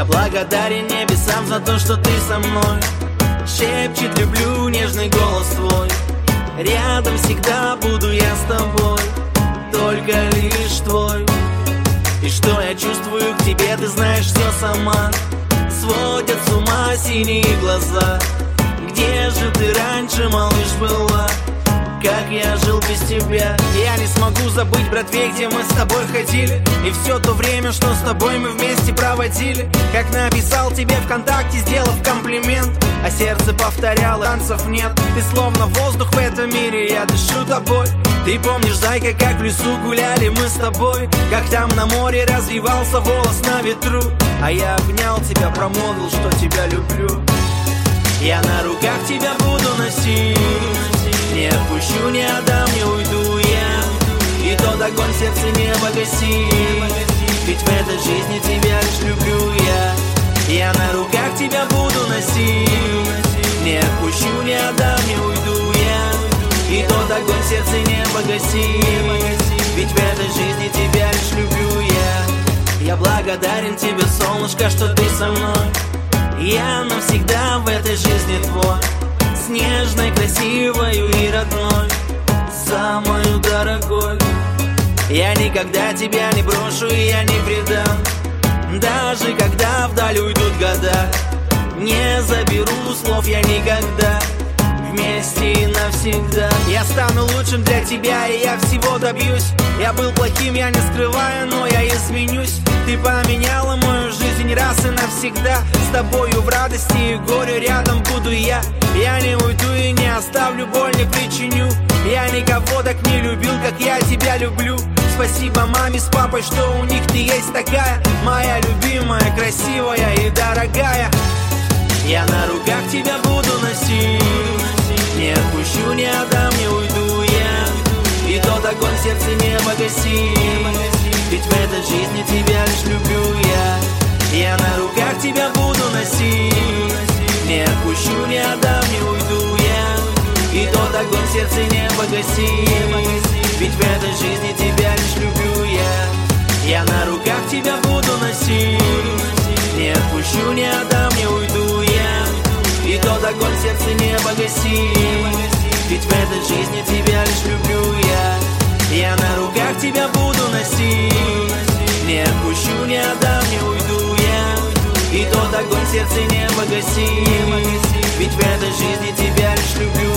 Я благодарен небесам за то, что ты со мной. Шепчет люблю нежный голос твой. Рядом всегда буду я с тобой, только лишь твой. И что я чувствую к тебе, ты знаешь все сама. Сводят с ума синие глаза. Где же ты раньше, малыш, была? Как я жил без тебя. Я не смогу забыть, братве, где мы с тобой ходили. И все то время, что с тобой мы вместе проводили. Как написал тебе ВКонтакте, сделав комплимент, а сердце повторяло, танцев нет. Ты словно воздух в этом мире, я дышу тобой. Ты помнишь, зайка, как в лесу гуляли мы с тобой? Как там на море развивался волос на ветру. А я обнял тебя, промолвил, что тебя люблю. Я на руках тебя буду носить. Не отпущу, не отдам, не уйду я. И тот огонь в сердце не погасит. Ведь в этой жизни тебя лишь люблю я. Я на руках тебя буду носить. Не отпущу, не отдам, не уйду я. И тот огонь в сердце не погасит. Ведь в этой жизни тебя лишь люблю я. Я благодарен тебе, солнышко, что ты со мной. Я навсегда в этой жизни твой. С нежной, красивою и родной, самою дорогой. Я никогда тебя не брошу и я не предам. Даже когда вдаль уйдут года, не заберу слов я никогда. Вместе и навсегда. Я стану лучшим для тебя, и я всего добьюсь. Я был плохим, я не скрываю, но я изменюсь. Ты поменяла мою жизнь раз и навсегда. С тобою в радости и горе рядом буду я. Я не уйду и не оставлю, боль не причиню. Я никого так не любил, как я тебя люблю. Спасибо маме с папой, что у них ты есть такая. Моя любимая, красивая и дорогая. Я на руках тебя буду носить. Не отпущу, не отдам, не уйду я. И тот огонь в сердце не погасит. Ведь в этой жизни тебя лишь люблю я. Я на руках тебя буду носить. Не отпущу, не отдам, не уйду я. И тот огонь в сердце не погасит. Ведь в этой жизни тебя лишь люблю я. Я на руках тебя буду носить. Не отпущу, не отдам, не уйду я. И тот огонь в сердце не погасит. Ведь в этой жизни тебя лишь люблю я. Я на руках тебя буду носить. Не отпущу, не отдам, не уйду я. И тот огонь в сердце не погасит. Ведь в этой жизни тебя лишь люблю